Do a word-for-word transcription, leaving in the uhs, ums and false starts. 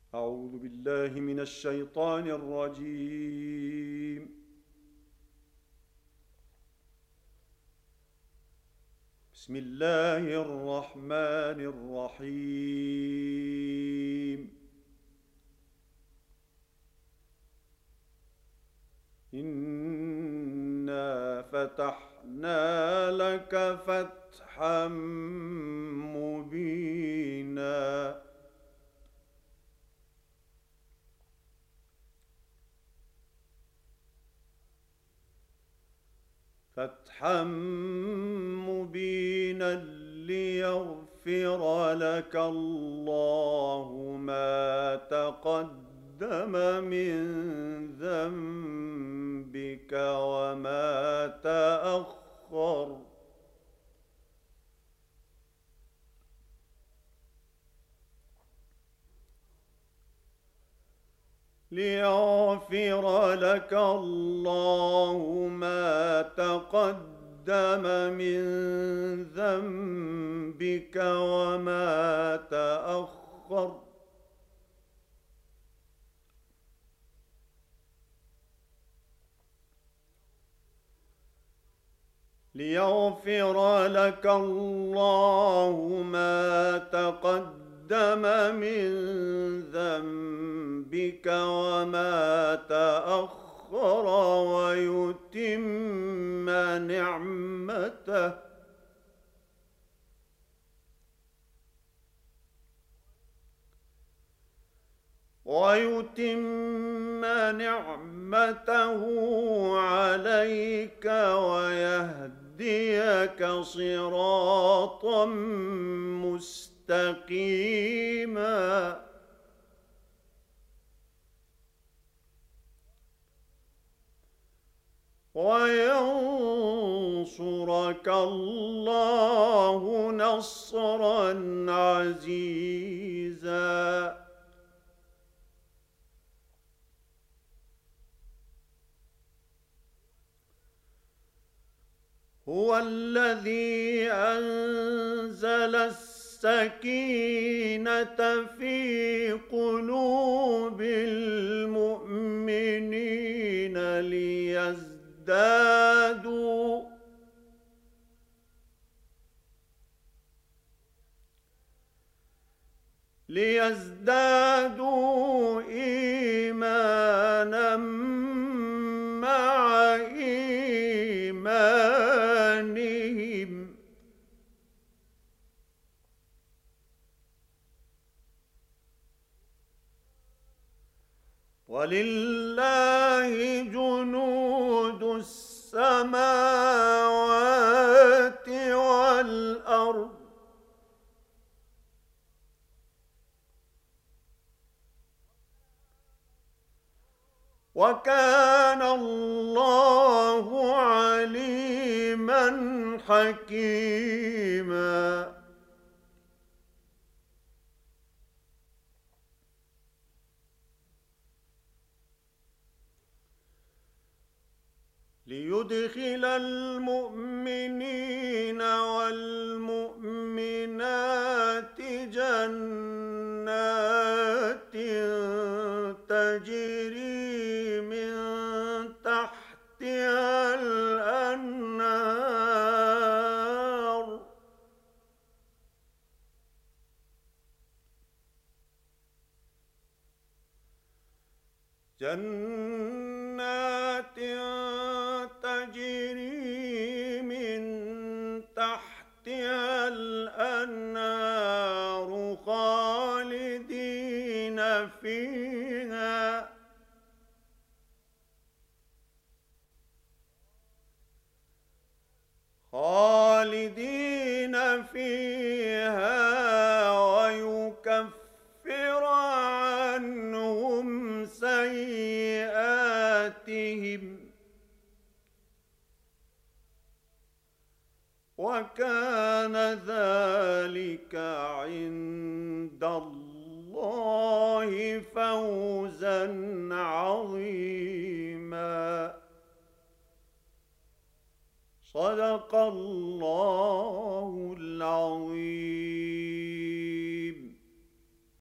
أعوذ بالله من الشيطان الرجيم. بسم الله الرحمن الرحيم. إنا فتحنا لك فتحا مبينا فتحا مبينا ليغفر لك الله ما تقدم من ذنبك وما تأخر ليغفر لك الله ما تقدم من ذنبك وما تأخر ليغفر لك الله ما تقدم من ذنبك وما تأخر ويتم نعمته ويتم نعمته عليك ويهديك صراطا مستقيما وينصرك الله نصرا عزيزا هو الذي أنزل السكينة في قلوب المؤمنين ليزدادوا ليزدادوا إيمانا مع إيمانهم ولله جنود السماوات والأرض وكان الله عليما حكيما ليدخل المؤمنين والمؤمنات جنات تجري من تحتها الأنهار جنات تجري من تحتها الأنهار خالدين فيها خالدين فيها ويكفر عنهم سيئاتهم وكان ذلك عند الله فوزا عظيما. صدق الله العظيم.